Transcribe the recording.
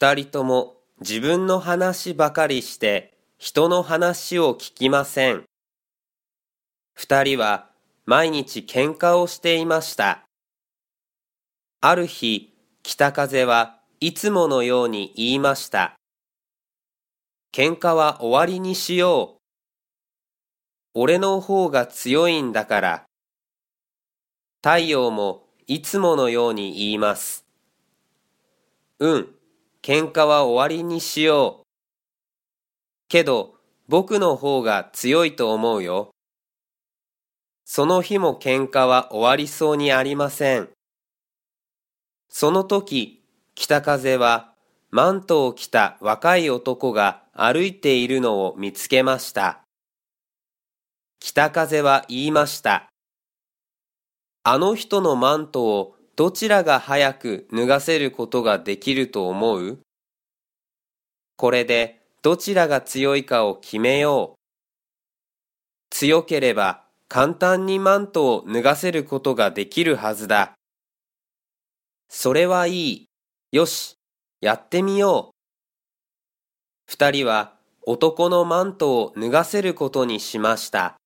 二人とも自分の話ばかりして人の話を聞きません。二人は毎日喧嘩をしていました。ある日、北風はいつものように言いました。喧嘩は終わりにしよう。俺の方が強いんだから。太陽もいつものように言います。喧嘩は終わりにしよう。けど、僕の方が強いと思うよ。その日も喧嘩は終わりそうにありません。その時、北風はマントを着た若い男が歩いているのを見つけました。北風は言いました。あの人のマントをどちらが早く脱がせることができると思う？これでどちらが強いかを決めよう。強ければ簡単にマントを脱がせることができるはずだ。それはいい。よし、やってみよう。二人は男のマントを脱がせることにしました。